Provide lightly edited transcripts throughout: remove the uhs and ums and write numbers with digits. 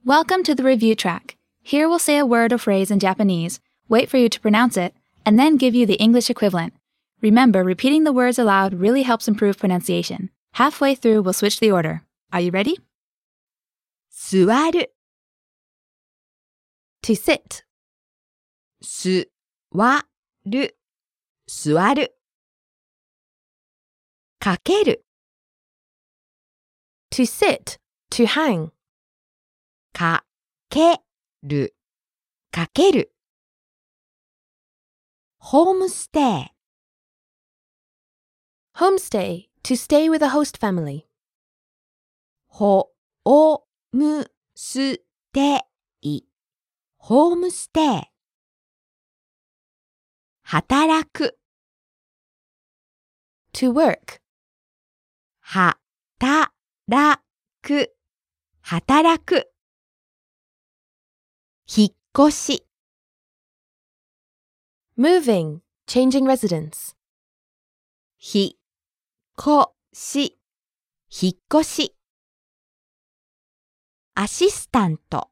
Welcome to the review track. Here we'll say a word or phrase in Japanese, wait for you to pronounce it, and then give you the English equivalent. Remember, repeating the words aloud really helps improve pronunciation. Halfway through, we'll switch the order. Are you ready? 座る To sit. 座る座るかける To sit. To hang. かけるかけるホームステイ Homestay. To stay with a host family. ホームステイホームステイ働く To work. 働く働く引っ越し Moving. Changing residence. 引っ越し引っ越しアシスタント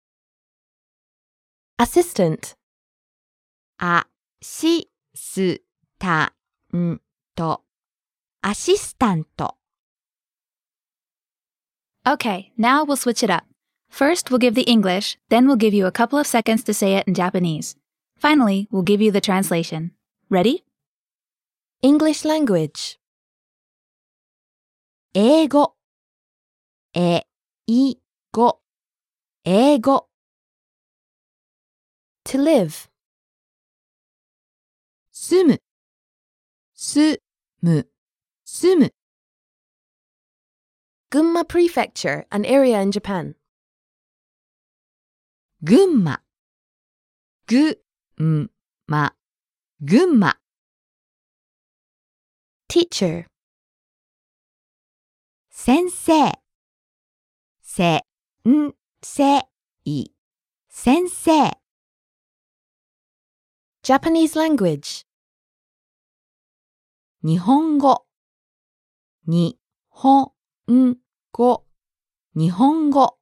Assistant. アシスタントアシスタント Okay, now we'll switch it up. First, we'll give the English, then we'll give you a couple of seconds to say it in Japanese. Finally, we'll give you the translation. Ready? English language. 英語英語英語 To live. 住む住む住む Gunma Prefecture, an area in Japan. 群馬群馬群馬 Teacher. 先生先生先生 Japanese language. 日本語日本語日本語